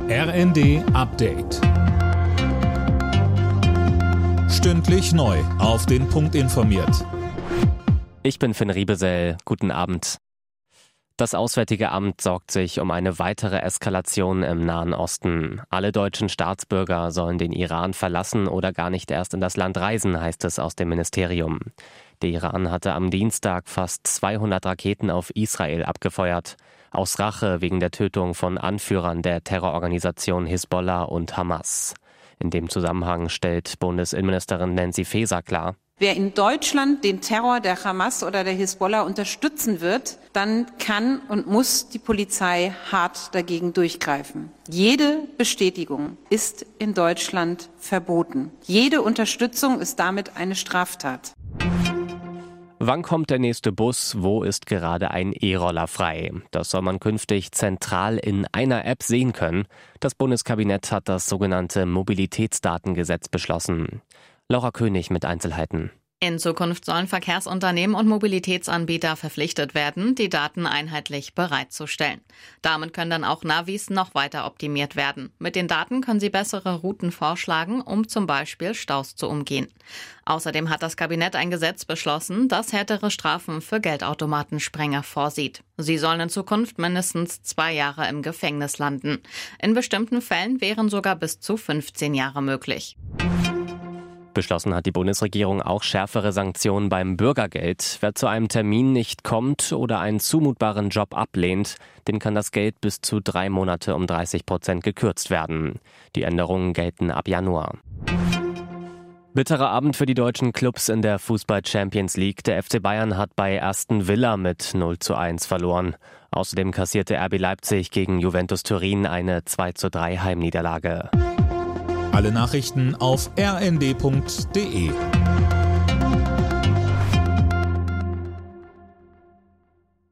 RND Update. Stündlich neu auf den Punkt informiert. Ich bin Finn Riebesell. Guten Abend. Das Auswärtige Amt sorgt sich um eine weitere Eskalation im Nahen Osten. Alle deutschen Staatsbürger sollen den Iran verlassen oder gar nicht erst in das Land reisen, heißt es aus dem Ministerium. Der Iran hatte am Dienstag fast 200 Raketen auf Israel abgefeuert. Aus Rache wegen der Tötung von Anführern der Terrororganisation Hisbollah und Hamas. In dem Zusammenhang stellt Bundesinnenministerin Nancy Faeser klar: Wer in Deutschland den Terror der Hamas oder der Hisbollah unterstützen wird, dann kann und muss die Polizei hart dagegen durchgreifen. Jede Bestätigung ist in Deutschland verboten. Jede Unterstützung ist damit eine Straftat. Wann kommt der nächste Bus? Wo ist gerade ein E-Roller frei? Das soll man künftig zentral in einer App sehen können. Das Bundeskabinett hat das sogenannte Mobilitätsdatengesetz beschlossen. Laura König mit Einzelheiten. In Zukunft sollen Verkehrsunternehmen und Mobilitätsanbieter verpflichtet werden, die Daten einheitlich bereitzustellen. Damit können dann auch Navis noch weiter optimiert werden. Mit den Daten können sie bessere Routen vorschlagen, um zum Beispiel Staus zu umgehen. Außerdem hat das Kabinett ein Gesetz beschlossen, das härtere Strafen für Geldautomatensprenger vorsieht. Sie sollen in Zukunft mindestens 2 Jahre im Gefängnis landen. In bestimmten Fällen wären sogar bis zu 15 Jahre möglich. Beschlossen hat die Bundesregierung auch schärfere Sanktionen beim Bürgergeld. Wer zu einem Termin nicht kommt oder einen zumutbaren Job ablehnt, dem kann das Geld bis zu 3 Monate um 30% gekürzt werden. Die Änderungen gelten ab Januar. Bitterer Abend für die deutschen Clubs in der Fußball-Champions League. Der FC Bayern hat bei Aston Villa mit 0:1 verloren. Außerdem kassierte RB Leipzig gegen Juventus Turin eine 2:3 Heimniederlage. Alle Nachrichten auf rnd.de.